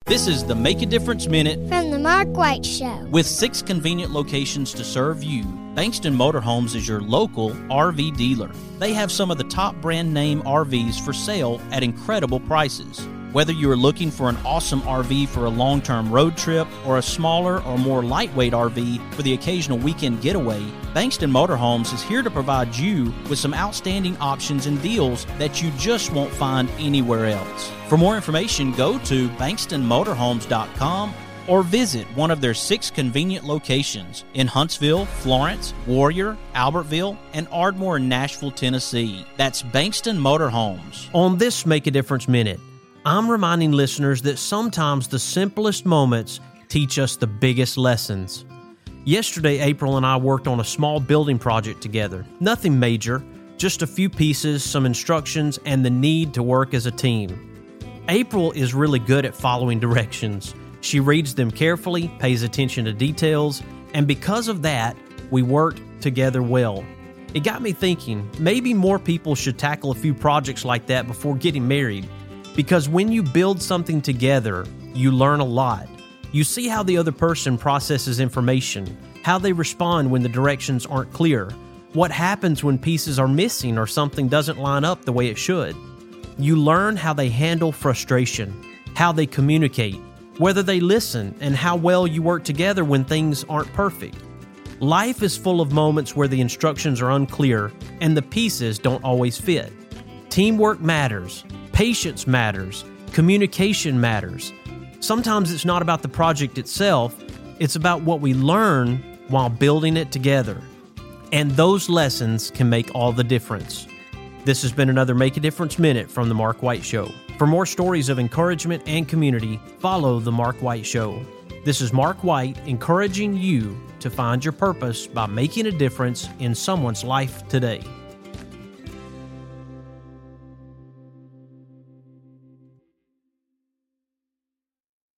This is the Make a Difference Minute from the Mark White Show. With 6 convenient locations to serve you, Bankston Motorhomes is your local RV dealer. They have some of the top brand name RVs for sale at incredible prices. Whether you are looking for an awesome RV for a long-term road trip or a smaller or more lightweight RV for the occasional weekend getaway, Bankston Motorhomes is here to provide you with some outstanding options and deals that you just won't find anywhere else. For more information, go to bankstonmotorhomes.com or visit one of their 6 convenient locations in Huntsville, Florence, Warrior, Albertville, and Ardmore in Nashville, Tennessee. That's Bankston Motorhomes. On this Make a Difference Minute, I'm reminding listeners that sometimes the simplest moments teach us the biggest lessons. Yesterday, April and I worked on a small building project together. Nothing major, just a few pieces, some instructions, and the need to work as a team. April is really good at following directions. She reads them carefully, pays attention to details, and because of that, we worked together well. It got me thinking, maybe more people should tackle a few projects like that before getting married. Because when you build something together, you learn a lot. You see how the other person processes information, how they respond when the directions aren't clear, what happens when pieces are missing or something doesn't line up the way it should. You learn how they handle frustration, how they communicate, whether they listen, and how well you work together when things aren't perfect. Life is full of moments where the instructions are unclear and the pieces don't always fit. Teamwork matters. Patience matters. Communication matters. Sometimes it's not about the project itself, it's about what we learn while building it together. And those lessons can make all the difference. This has been another Make a Difference Minute from The Mark White Show. For more stories of encouragement and community, follow The Mark White Show. This is Mark White encouraging you to find your purpose by making a difference in someone's life today.